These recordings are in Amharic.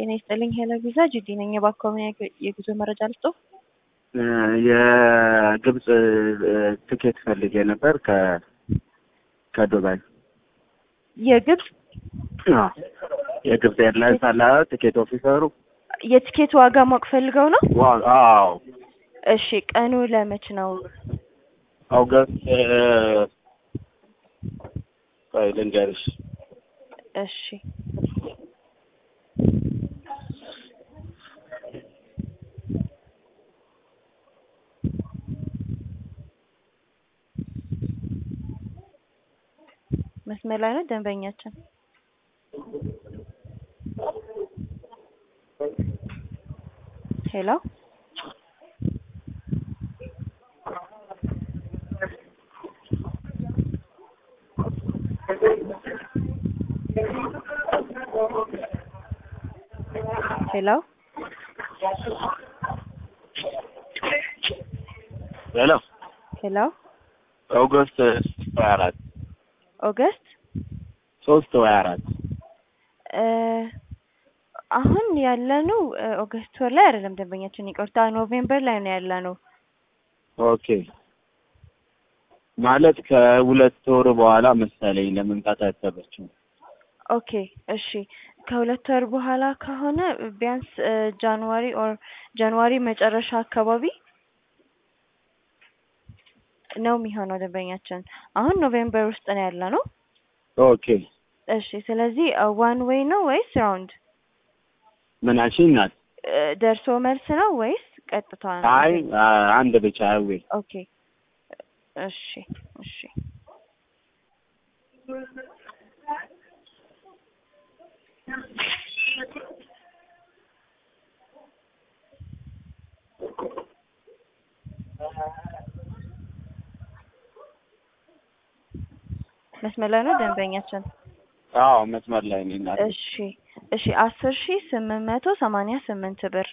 ጤና ይስጥልኝ ሄሎ ቪዛ ጁዲ ነኝ። የባኮሚያ የጉዞ መረጃ ልስጦ። የግብጽ ትኬት ፈልጌ ነበር ከዱባይ። የግብጽ የግብጽ ኤርላይንስ አለ ትኬት ኦፊሰሩ። የትኬት ዋጋ ማወቅ ፈልገው ነው? አዎ። እሺ ቀኑ ለመች ነው? ኦገስት ልንገርሽ። እሺ መስመር ላይ ነው ደንበኛችን። ሄሎ ሄሎ ሄሎ ሄሎ ኦገስት 24 ኦገስት 3/24 አሁን ያለነው ኦገስት ወር ላይ አይደለም ደንበኛችን፣ ይቅርታ ኖቬምበር ላይ ነው ያለነው። ኦኬ ማለት ከሁለት ወር በኋላ መሰለኝ ለመምጣት ያሰበችው። ኦኬ እሺ ከሁለት ወር በኋላ ከሆነ ቢያንስ ጃንዋሪ መጨረሻ አካባቢ ነው የሚሆነው ደንበኛችን። አሁን ኖቬምበር ውስጥ ነው ያለነው። ኦኬ እሺ ስለዚህ ዋን ዌይ ነው ወይስ ራውንድ? ምን አልሽኝ? ደርሶ መልስ ነው ወይስ ቀጥታ ነው? አይ አንድ ብቻ ዌይ። ኦኬ እሺ እሺ መስመር ላይ ነው ደንበኛችን? አዎ መስመር ላይ ነኝ። እሺ 10,888 ብር።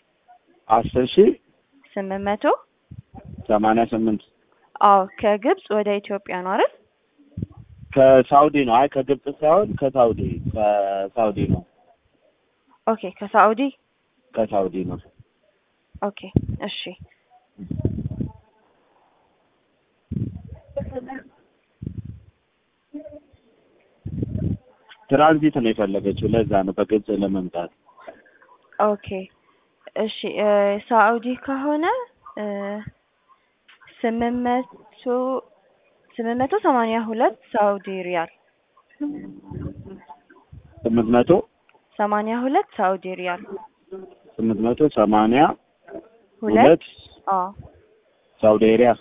10,888 አዎ ከግብጽ ወደ ኢትዮጵያ ነው አይደል? ከሳውዲ ነው። አይ ከግብጽ ሳይሆን ከሳውዲ ነው። ኦኬ ከሳውዲ ነው። ኦኬ እሺ ትራንዚት ነው የፈለገችው፣ ለዛ ነው በግብጽ ለመምጣት። ኦኬ እሺ ሳውዲ ከሆነ 882 ሳውዲ ሪያል 882 ሳውዲ ሪያል 882 ሳውዲ ሪያል።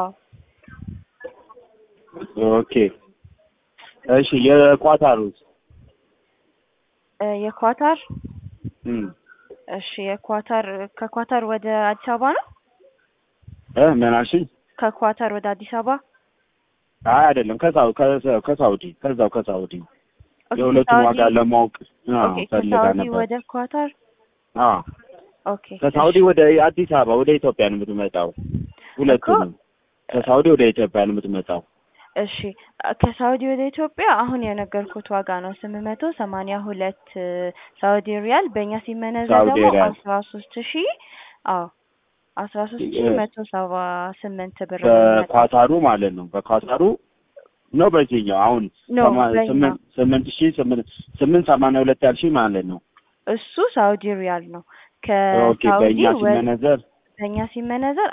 ኦኬ እሺ የኳታሩስ? የኳታር እሺ ከኳታር ወደ አዲስ አበባ ነው? ምን አልሽኝ? ከኳታር ወደ አዲስ አበባ? አይ አይደለም፣ ከሳውዲ የሁለቱን ዋጋ ለማወቅ ፈልጋ ከሳውዲ ነበር። ወደ ኳታር? ኦኬ ከሳውዲ ወደ አዲስ አበባ ወደ ኢትዮጵያ ነው የምትመጣው። ሁለቱንም ከሳውዲ ወደ ኢትዮጵያ ነው የምትመጣው። እሺ ከሳውዲ ወደ ኢትዮጵያ አሁን የነገርኩት ዋጋ ነው 882 ሳውዲ ሪያል። በእኛ ሲመነዘር ደግሞ 13,178 ብር ነው። በኳታሩ ማለት ነው። በኳታሩ ነው በዚህኛው አሁን 8,882 ያልሽኝ ማለት ነው። እሱ ሳውዲ ሪያል ነው። ከሳውዲ በእኛ ሲመነዘር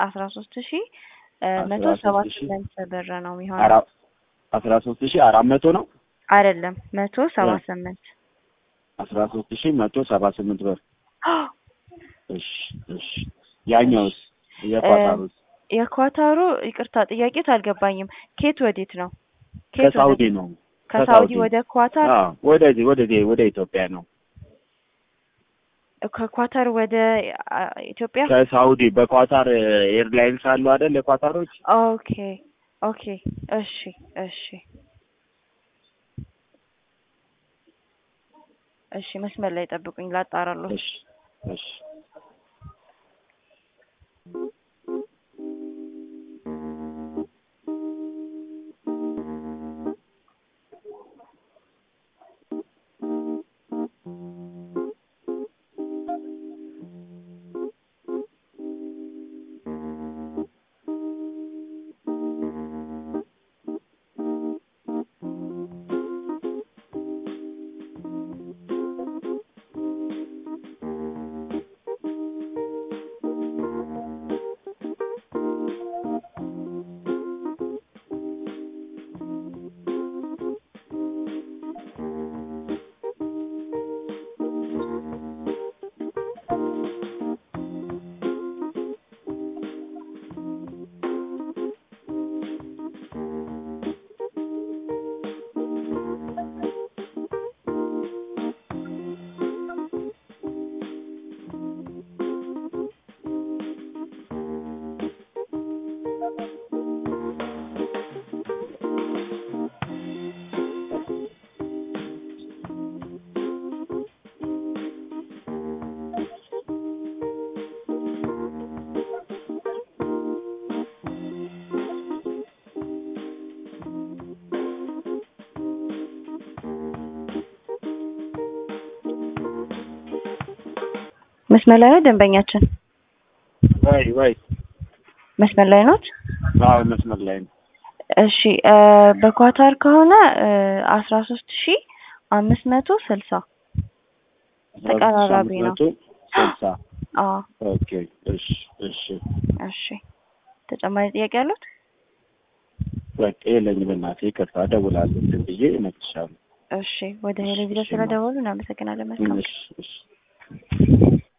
13,178 ብር ነው የሚሆነው። 13,400 ነው አይደለም 178 13,178 ብር። እሺ ያኛውስ የኳታሩ ይቅርታ ጥያቄት አልገባኝም። ኬት ወዴት ነው? ከሳውዲ ነው። ከሳውዲ ወደ ኳታር? ወደ ኢትዮጵያ ነው። ከኳታር ወደ ኢትዮጵያ? ከሳውዲ በኳታር ኤርላይንስ አሉ አይደል የኳታሮች? ኦኬ እሺ መስመር ላይ ጠብቁኝ ላጣራለሁ። እሺ መስመር ላይ ነው ደንበኛችን? ወይ መስመር ላይ ነው? አዎ መስመር ላይ ነው። እሺ በኳታር ከሆነ 13560 ተቀራራቢ ነው። 13560 አዎ ኦኬ እሺ ተጨማሪ ጥያቄ አሉት? በቃ የለኝም በእናትህ ይቅርታ እደውላለሁ ብዬ እመልሳለሁ። እሺ ወደ ሄሌ ቪዲዮ ስለደወሉ እናመሰግናለን። መልካም እሺ